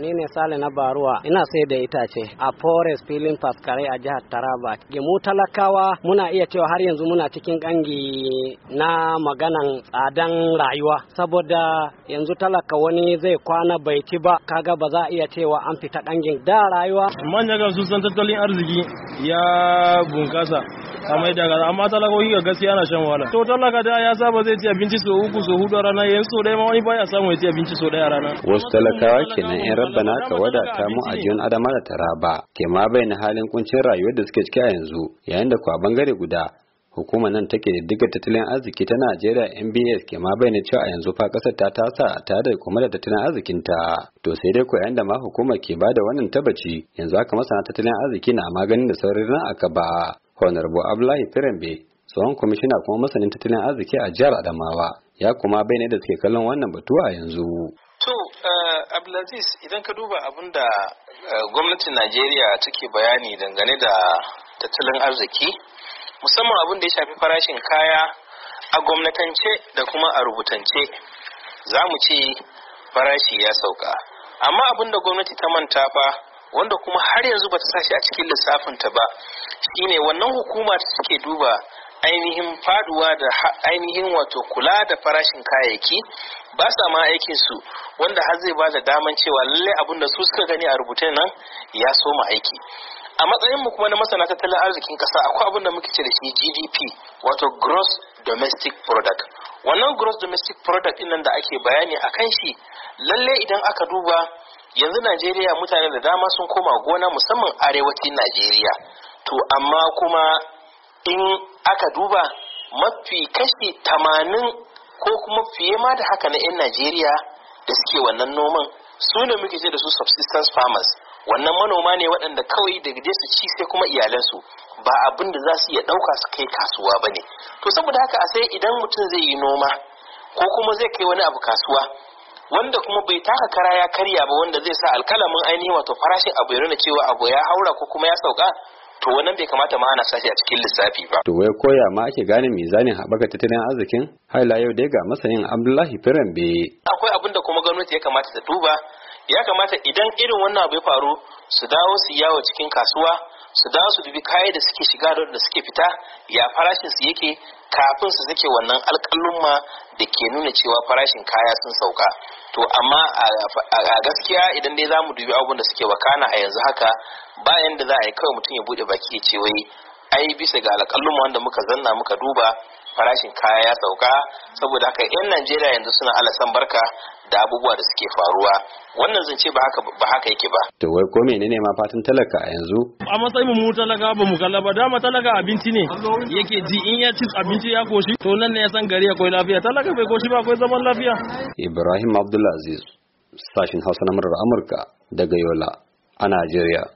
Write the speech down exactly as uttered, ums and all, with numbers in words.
Ni ne Sale na Baruwa, ina sai da itace a Forest filin Faskare a jihar Taraba. Mu talakawa muna iya cewa har yanzu muna cikin kangi na maganan tsadan rayuwa, saboda yanzu talaka wani zai kwana bai ci ba, kaga ba za a iya cewa an fita kangin da rayuwa. Manya ga su san tattalin arziki ya bunkasa, amma da amma talakoki ga gaskiya na shan wahala. To talaka da ya saba zai ci abinci so uku so hudu a rana, yanzu so dai ma wani baya samu ya ci abinci so daya a rana. Wasu talakawa kenan yan rabbana ka wadata mu a jiyon Adama da Taraba ke ma bayyana halin kuncin rayuwar da suke ciki a yanzu, yayin da kwa bangare guda hukumar nan take diddiga tattalin arziki ta Najeriya N B S ke ma bayyana cewa a yanzu fa kasar ta tasa tare da kuma da tattalin arzikin ta. To sai dai ko yayin da ma hukumar ke bada wannan tabbaci, yanzu haka masana tattalin arziki na maganin da saurin ran aka ba. Honorable Abdullahi Firambe, tsohon kwamishina kuma masanin tattalin arziki a jihar Adamawa, ya kuma bayyana da suke kallon wannan batu a yanzu. To, uh, Abdulaziz, idan ka duba abin da uh, gwamnatin Najeriya take bayani dangane da tattalin arziki, musamman abin da ya shafi farashin kaya a gwamnatance da kuma a rubutance, za mu ce farashi ya sauka. Amma abin da gwamnati ta manta fa, wanda kuma har yanzu ba ta sashi a cikin lissafinta ba, shine wannan hukuma da take duba ainihin faduwa da ainihin wato kula da farashin kayayyaki ba sa ma aikin su, wanda har zai ba da daman cewa lalle abin da su suka gani a rubuce nan ya soma aiki. A matsayin mu kuma na masana tattalin arzikin kasa, akwai abin da muke ce da shi G D P, wato gross domestic product. Wannan gross domestic product din nan da ake bayani akan shi, lalle idan aka duba yanzu Najeriya mutane da dama sun koma gona, musamman arewacin Najeriya. To amma kuma in aka duba mafi kashi tamanin ko kuma fiye ma da haka na 'yan Najeriya da suke wannan noman su ne muke ce da su subsistence farmers. Wannan manoma ne waɗanda kawai daga je su ci sai kuma iyalansu, ba abin da za su iya ɗauka su kai kasuwa ba ne. To saboda haka a sai idan mutum zai yi noma ko kuma zai kai wani abu kasuwa wanda kuma bai taka kara ya karya ba, wanda zai sa alkalamin ainihin wato farashin abu ya nuna cewa abu ya haura ko kuma ya sauka, to wannan bai kamata ma ana sashi a cikin lissafi ba. To wai koya ma ake gane mizanin haɓaka tattalin arzikin? Haila yau dai ga masanin Abdullahi Firambe. Akwai abin da kuma gwamnati ya kamata ta duba, ya kamata idan irin wannan abu ya faru su dawo su yawo cikin kasuwa, su dawo su dubi kaya da suke shiga da suke fita, ya farashin su yake, kafin su sake wannan alƙalumma da ke nuna cewa farashin kaya sun sauka. To amma a gaskiya idan dai zamu dubi abubuwan da suke wakana a yanzu haka, bayan da za a yi kawai mutum ya bude baki ya ce wai ai bisa ga alƙalumma wanda muka zanna muka duba farashin kaya ya sauka, saboda haka 'yan Najeriya yanzu suna alasan barka da abubuwa da suke faruwa. Wannan zance ba haka ba haka yake ba. To wai ko menene ma fatan talaka a yanzu? A matsayin mu talaka ba mu kalla ba, dama talaka abinci ne yake ji, in ya ci abinci ya koshi to nan ne ya san gari akwai lafiya. Talaka bai koshi ba akwai zaman lafiya. Ibrahim Abdulaziz, sashin Hausa na murar Amurka daga Yola a Najeriya.